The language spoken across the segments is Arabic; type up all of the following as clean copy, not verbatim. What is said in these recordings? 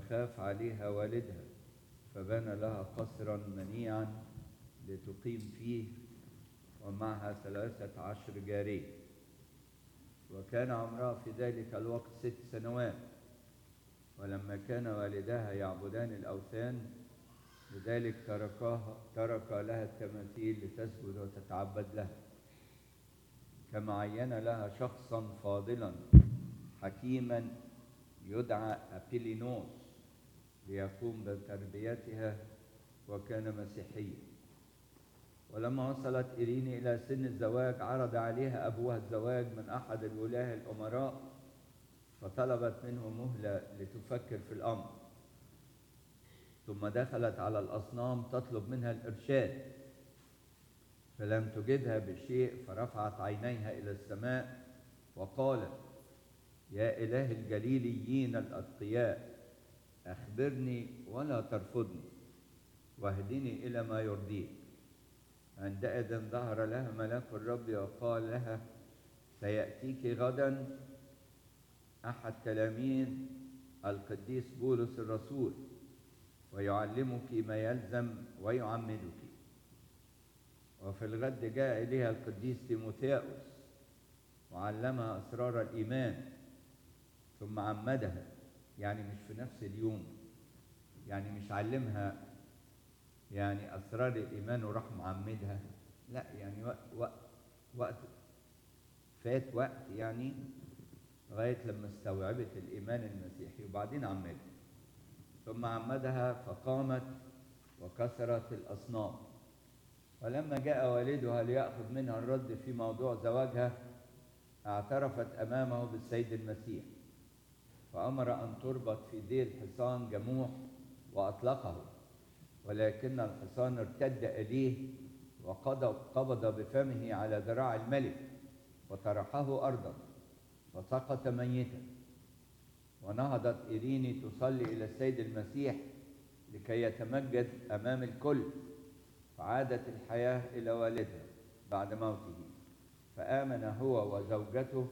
خاف عليها والدها فبنى لها قصرا منيعا لتقيم فيه، ومعها 13 جارية. وكان عمرها في ذلك الوقت 6 سنوات. ولما كان والداها يعبدان الأوثان لذلك ترك لها التماثيل لتسجد وتتعبد لها. كما عين لها شخصا فاضلا حكيما يدعى أبيلينوس ليقوم بتربيتها، وكان مسيحيا. ولما وصلت إيريني إلى سن الزواج عرض عليها أبوها الزواج من أحد الولاة الأمراء، فطلبت منه مهلة لتفكر في الأمر. ثم دخلت على الأصنام تطلب منها الإرشاد، فلم تجدها بشيء، فرفعت عينيها إلى السماء وقالت: يا إله الجليليين الأتقياء، أخبرني ولا ترفضني، واهدني إلى ما يرضيك. عندئذ ظهر لها ملاك الرب وقال لها: سيأتيك غدا أحد تلاميذ القديس بولس الرسول، ويعلمك ما يلزم ويعمدك. وفي الغد جاء إليها القديس تيموثاوس وعلمها أسرار الإيمان، ثم عمدها. يعني مش في نفس اليوم، يعني مش علمها يعني أسرار الإيمان وراح معمدها، لا، يعني وقت فات وقت، يعني لغاية لما استوعبت الإيمان المسيحي وبعدين عمدها. ثم عمدها فقامت وكسرت الأصنام. ولما جاء والدها ليأخذ منها الرد في موضوع زواجها اعترفت أمامه بالسيد المسيح، فأمر أن تربط في ذيل حصان جموح وأطلقه. ولكن الحصان ارتد إليه وقبض بفمه على ذراع الملك وطرحه أرضا فسقط ميتا. ونهضت إيريني تصلي إلى السيد المسيح لكي يتمجد أمام الكل، فعادت الحياة إلى والدها بعد موته، فآمن هو وزوجته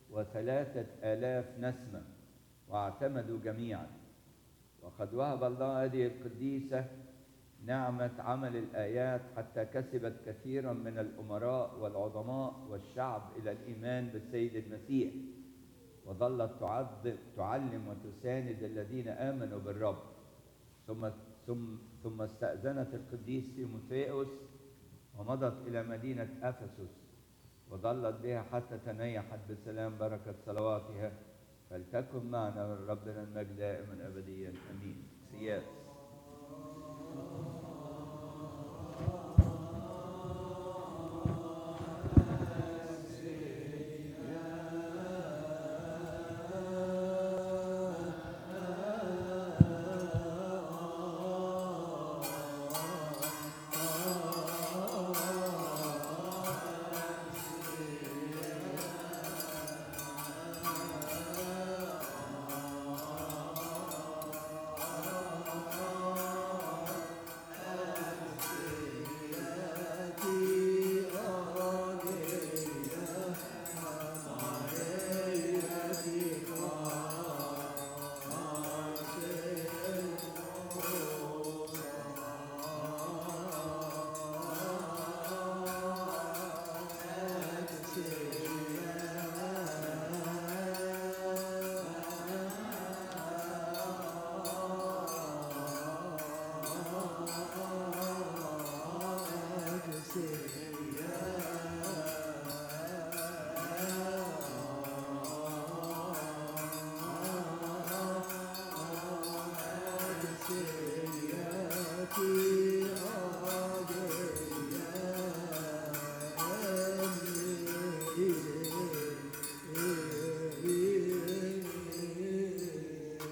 3000 نسمة واعتمدوا جميعا. وقد وهب الله هذه القديسة نعمة عمل الآيات حتى كسبت كثيرا من الأمراء والعظماء والشعب إلى الإيمان بالسيد المسيح، وظلت تعلم وتساند الذين آمنوا بالرب. ثم استأذنت القديس تيموثاوس ومضت إلى مدينة أفسس، وظلت بها حتى تنيحت بسلام بركة صلواتها. فلتكن معنا ربنا المجد دائما أبديا، أمين. سياس.